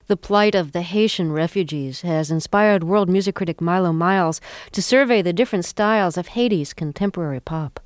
The plight of the Haitian refugees has inspired world music critic Milo Miles to survey the different styles of Haiti's contemporary pop.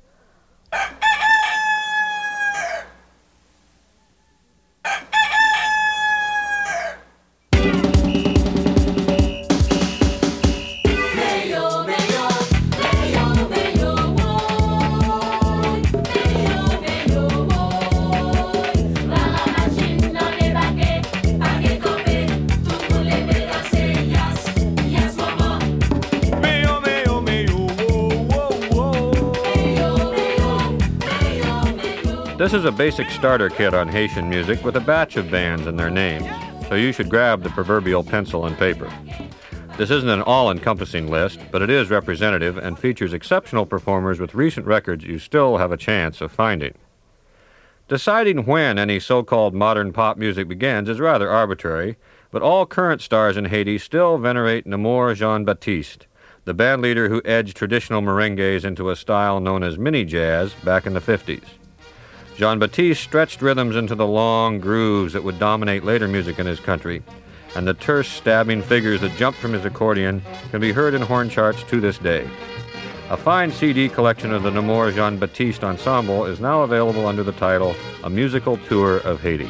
This is a basic starter kit on Haitian music with a batch of bands and their names, so you should grab the proverbial pencil and paper. This isn't an all-encompassing list, but it is representative and features exceptional performers with recent records you still have a chance of finding. Deciding when any so-called modern pop music begins is rather arbitrary, but all current stars in Haiti still venerate Nemours Jean-Baptiste, the bandleader who edged traditional merengues into a style known as mini jazz back in the 50s. Jean-Baptiste stretched rhythms into the long grooves that would dominate later music in his country, and the terse, stabbing figures that jumped from his accordion can be heard in horn charts to this day. A fine CD collection of the Nemours Jean-Baptiste Ensemble is now available under the title A Musical Tour of Haiti.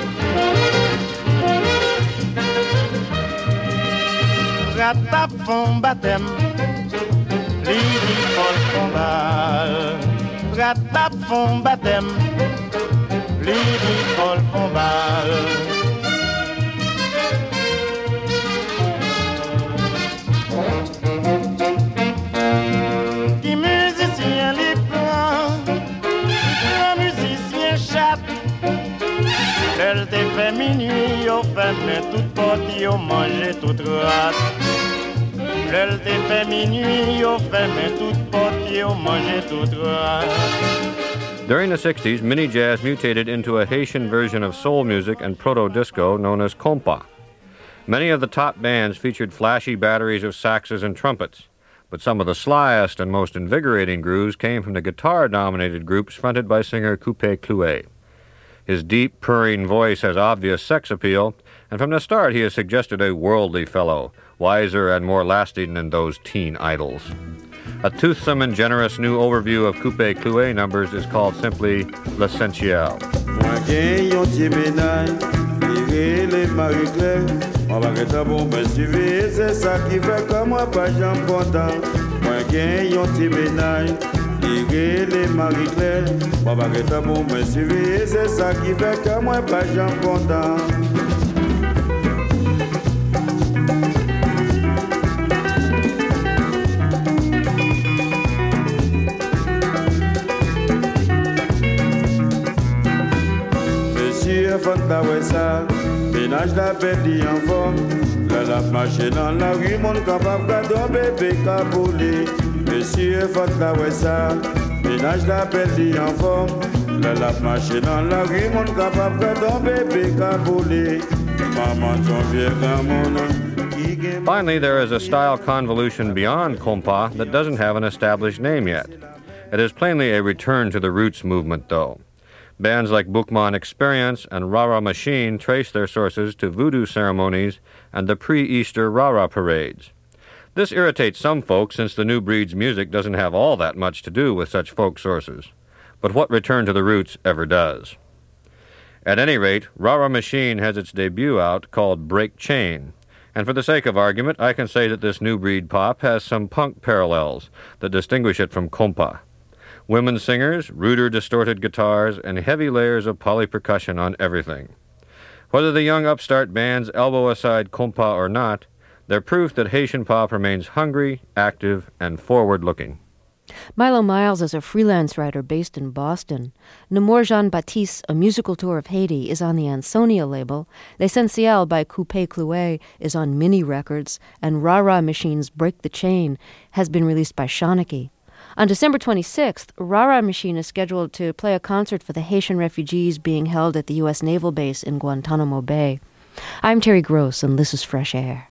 Ratap font baptême, lidi fol font bal. Qui musicien li prend, qui musicien chape. L'elle te fait minuit, yo fait mais toute porte, yo mange toute rate. L'elle te fait minuit, yo fait mais toute porte, yo mange toute rate. During the 60s, mini jazz mutated into a Haitian version of soul music and proto-disco known as compa. Many of the top bands featured flashy batteries of saxes and trumpets, but some of the slyest and most invigorating grooves came from the guitar-dominated groups fronted by singer Coupé Clouet. His deep, purring voice has obvious sex appeal, and from the start he has suggested a worldly fellow, wiser and more lasting than those teen idols. A toothsome and generous new overview of Coupé Clouet numbers is called simply L'Essentiel. Ménage la perdu en forme, la marche dans la rue, mon capable de bébé caboulé. Monsieur Fanta Wessa, ménage la perdu en forme, la marche dans la rue, mon capable de bébé caboulé. Maman, ton vieux gamin. Finally, there is a style convolution beyond compa that doesn't have an established name yet. It is plainly a return to the roots movement, though. Bands like Boukman Experience and Rara Machine trace their sources to voodoo ceremonies and the pre-Easter Rara parades. This irritates some folks since the new breed's music doesn't have all that much to do with such folk sources. But what return to the roots ever does? At any rate, Rara Machine has its debut out called Break Chain, and for the sake of argument, I can say that this new breed pop has some punk parallels that distinguish it from compa. Women singers, ruder distorted guitars, and heavy layers of polypercussion on everything. Whether the young upstart bands elbow aside compa or not, they're proof that Haitian pop remains hungry, active, and forward-looking. Milo Miles is a freelance writer based in Boston. Nemours Jean-Baptiste, A Musical Tour of Haiti, is on the Ansonia label. L'Essentiel by Coupé Clouet is on Mini Records, and Rara Machine's Break the Chain has been released by Shawnee. On December 26th, Rara Machine is scheduled to play a concert for the Haitian refugees being held at the U.S. Naval Base in Guantanamo Bay. I'm Terry Gross, and this is Fresh Air.